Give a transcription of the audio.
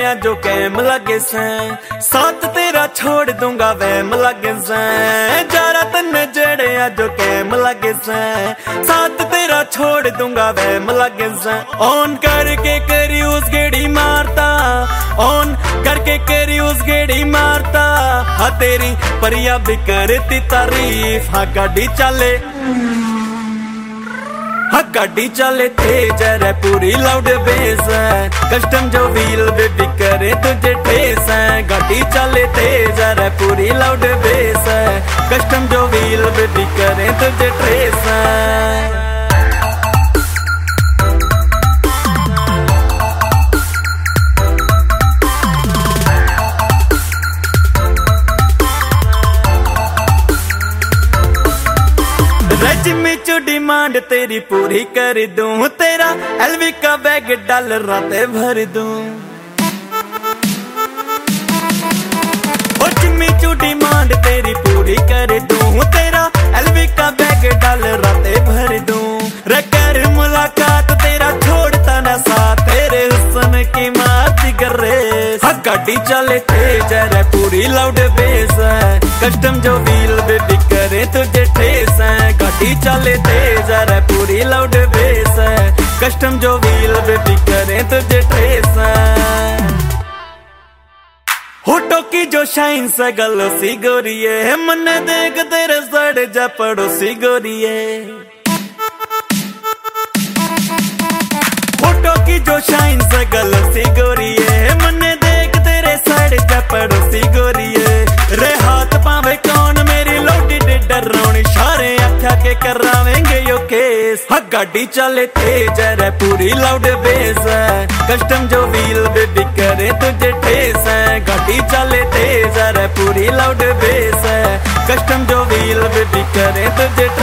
आ जो कैम लगे से, साथ तेरा छोड़ दूंगा वैम लगे से। जरा तन जेड़े आ जो कैम लगे से, साथ तेरा छोड़ दूंगा वैम लगे से। ऑन करके करी उस गेड़ी मारता, ऑन करके करी उस गेड़ी मारता। हाँ तेरी परिया भी करती तारीफ, हाँ गाड़ी चले, हाँ गाड़ी चले तेज है पूरी लाउड बेस है। कस्टम जो व्हील बेबी करे तुझे ठेस है। गाड़ी चले तेज है पूरी लाउड बेस है। कस्टम जो व्हील बेबी करे तुझे ठेस है। रजमी चो डिमांड तेरी पूरी कर दूं, तेरा एलवी का बैग डाल रातें भर दूं। रजमी चो डिमांड तेरी पूरी कर दूं, तेरा एलवी का बैग डाल रातें भर दूं। रे कर मुलाकात तेरा छोड़ता ना साथ, तेरे हुस्न की मारती कर रेस। हाँ गाड़ी चले तेज है पूरी लाउड बेस है। कस्टम जो व्हील बेबी करे तुझे ठेस है। गाड़ी चले तेज है पूरी लाउड बेस है। कस्टम जो व्हील बेबी करे तुझे ठेस है। होटो की जो शाइन से गलोसी गोरिये, मन देख तेरे सड़ जा पड़ोसी गोरिये। होटो की जो शाइन से गलोसी गोरिये, मन देख तेरे सड़ जा पड़ोसी गोरिये। रे हाथ पावे कौन मेरी लोटी डरावनी, सारे आख्या के करावेंगे यो केस। हाँ गाड़ी चले तेज है पूरी लाउड बेस है। कस्टम जो व्हील बेबी करे तुझे ठेस है। गाड़ी चले तेज है पूरी लाउड बेस है। कस्टम जो व्हील बेबी करे तुझे